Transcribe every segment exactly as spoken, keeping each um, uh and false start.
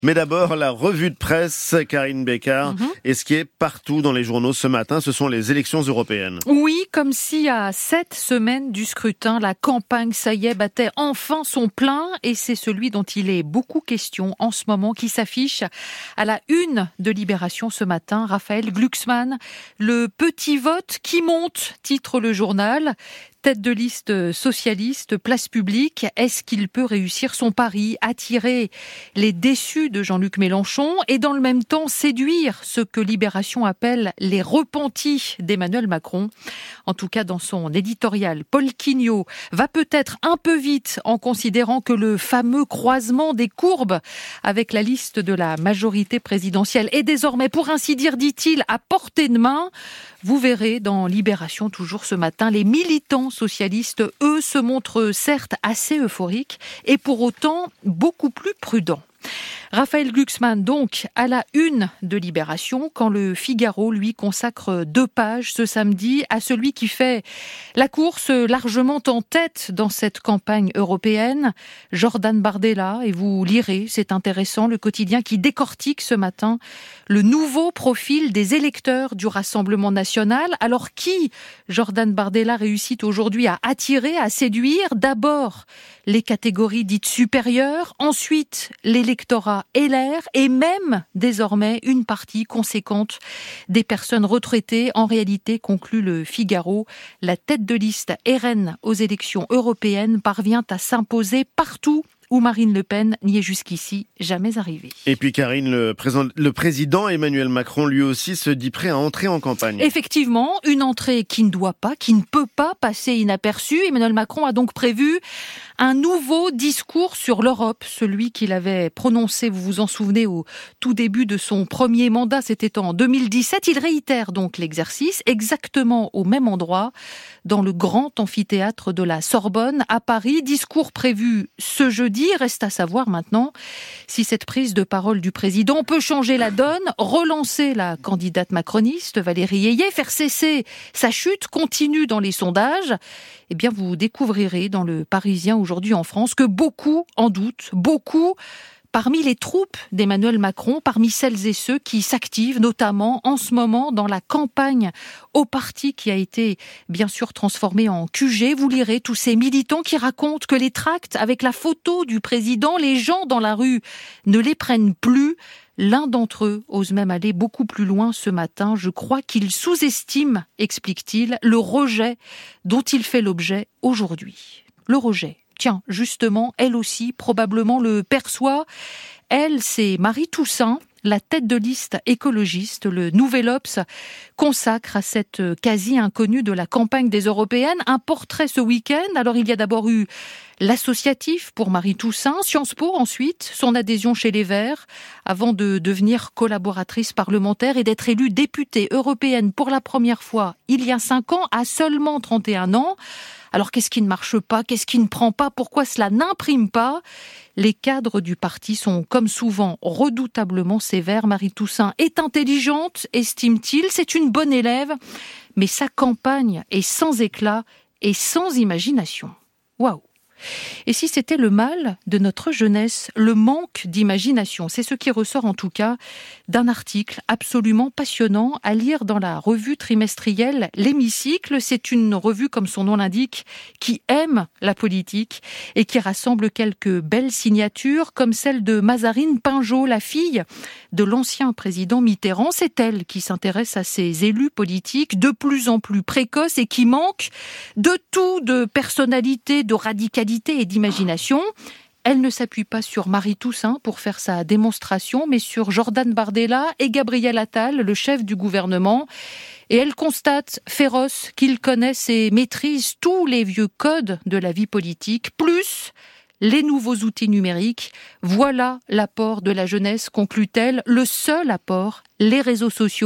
Mais d'abord, la revue de presse, Karine Bécard. Mm-hmm. Et ce qui est partout dans les journaux ce matin, ce sont les élections européennes. Oui, comme si à sept semaines du scrutin, la campagne, ça y est, battait enfin son plein. Et c'est celui dont il est beaucoup question en ce moment qui s'affiche à la une de Libération ce matin. Raphaël Glucksmann, le petit vote qui monte, titre le journal. Tête de liste socialiste, place publique, est-ce qu'il peut réussir son pari, attirer les déçus de Jean-Luc Mélenchon et dans le même temps séduire ce que Libération appelle les repentis d'Emmanuel Macron? En tout cas, dans son éditorial, Paul Quignot va peut-être un peu vite en considérant que le fameux croisement des courbes avec la liste de la majorité présidentielle est désormais, pour ainsi dire, dit-il, à portée de main. Vous verrez dans Libération, toujours ce matin, les militants socialistes, eux, se montrent certes assez euphoriques et pour autant beaucoup plus prudents. Raphaël Glucksmann, donc, à la une de Libération, quand le Figaro, lui, consacre deux pages ce samedi à celui qui fait la course largement en tête dans cette campagne européenne, Jordan Bardella, et vous lirez, c'est intéressant, le quotidien qui décortique ce matin le nouveau profil des électeurs du Rassemblement national. Alors qui, Jordan Bardella, réussit aujourd'hui à attirer, à séduire? D'abord, les catégories dites supérieures, ensuite l'électorat L R et même désormais une partie conséquente des personnes retraitées. En réalité, conclut le Figaro, la tête de liste R N aux élections européennes parvient à s'imposer partout où Marine Le Pen n'y est jusqu'ici jamais arrivée. Et puis Karine, le président, le président Emmanuel Macron lui aussi se dit prêt à entrer en campagne. Effectivement, une entrée qui ne doit pas, qui ne peut pas passer inaperçue. Emmanuel Macron a donc prévu un nouveau discours sur l'Europe, celui qu'il avait prononcé, vous vous en souvenez, au tout début de son premier mandat, c'était en deux mille dix-sept. Il réitère donc l'exercice exactement au même endroit, dans le grand amphithéâtre de la Sorbonne à Paris. Discours prévu ce jeudi. Reste à savoir maintenant si cette prise de parole du président peut changer la donne, relancer la candidate macroniste Valérie Ayé, faire cesser sa chute continue dans les sondages. Eh bien, vous découvrirez dans le Parisien aujourd'hui en France que beaucoup en doutent, beaucoup parmi les troupes d'Emmanuel Macron, parmi celles et ceux qui s'activent notamment en ce moment dans la campagne au parti qui a été bien sûr transformé en Q G. Vous lirez tous ces militants qui racontent que les tracts avec la photo du président, les gens dans la rue ne les prennent plus. L'un d'entre eux ose même aller beaucoup plus loin ce matin. Je crois qu'il sous-estime, explique-t-il, le rejet dont il fait l'objet aujourd'hui. Le rejet. Tiens, justement, elle aussi, probablement le perçoit. Elle, c'est Marie Toussaint, la tête de liste écologiste. Le Nouvel Obs consacre à cette quasi-inconnue de la campagne des Européennes un portrait ce week-end. Alors, il y a d'abord eu l'associatif pour Marie Toussaint, Sciences Po ensuite, son adhésion chez les Verts, avant de devenir collaboratrice parlementaire et d'être élue députée européenne pour la première fois il y a cinq ans, à seulement trente et un ans. Alors qu'est-ce qui ne marche pas? Qu'est-ce qui ne prend pas? Pourquoi cela n'imprime pas? Les cadres du parti sont, comme souvent, redoutablement sévères. Marie Toussaint est intelligente, estime-t-il, c'est une bonne élève, mais sa campagne est sans éclat et sans imagination. Waouh! Et si c'était le mal de notre jeunesse, le manque d'imagination, c'est ce qui ressort en tout cas d'un article absolument passionnant à lire dans la revue trimestrielle L'Hémicycle. C'est une revue, comme son nom l'indique, qui aime la politique et qui rassemble quelques belles signatures, comme celle de Mazarine Pinjot, la fille de l'ancien président Mitterrand. C'est elle qui s'intéresse à ces élus politiques de plus en plus précoces et qui manquent de tout, de personnalité, de radicalité et d'imagination. Elle ne s'appuie pas sur Marie Toussaint pour faire sa démonstration, mais sur Jordan Bardella et Gabriel Attal, le chef du gouvernement. Et elle constate, féroce, qu'ils connaissent et maîtrisent tous les vieux codes de la vie politique, plus les nouveaux outils numériques. Voilà l'apport de la jeunesse, conclut-elle, le seul apport, les réseaux sociaux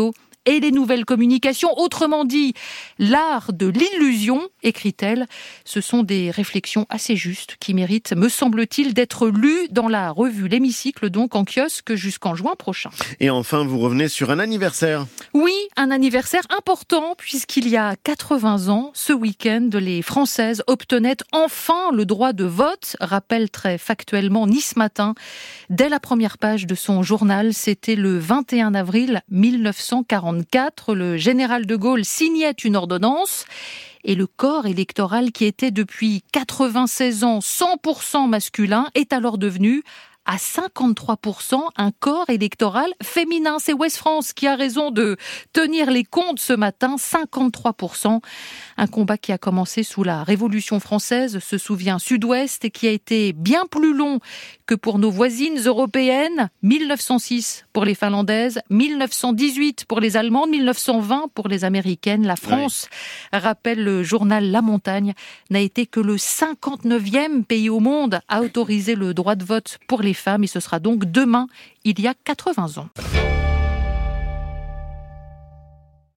et les nouvelles communications. Autrement dit, l'art de l'illusion, écrit-elle. Ce sont des réflexions assez justes qui méritent, me semble-t-il, d'être lues dans la revue L'Hémicycle, donc en kiosque jusqu'en juin prochain. Et enfin, vous revenez sur un anniversaire. Oui, un anniversaire important puisqu'il y a quatre-vingts ans, ce week-end, les Françaises obtenaient enfin le droit de vote, rappelle très factuellement Nice Matin. Dès la première page de son journal, c'était le vingt et un avril mille neuf cent quarante-quatre, le général de Gaulle signait une ordonnance et le corps électoral qui était depuis quatre-vingt-seize ans cent pour cent masculin est alors devenu à cinquante-trois pour cent un corps électoral féminin. C'est Ouest France qui a raison de tenir les comptes ce matin, cinquante-trois pour cent. Un combat qui a commencé sous la Révolution française, se souvient Sud-Ouest, et qui a été bien plus long que pour nos voisines européennes. mille neuf cent six pour les Finlandaises, mille neuf cent dix-huit pour les Allemandes, mille neuf cent vingt pour les Américaines. La France, oui. rappelle le journal La Montagne, n'a été que le cinquante-neuvième pays au monde à autoriser le droit de vote pour les femmes, et ce sera donc demain, il y a quatre-vingts ans.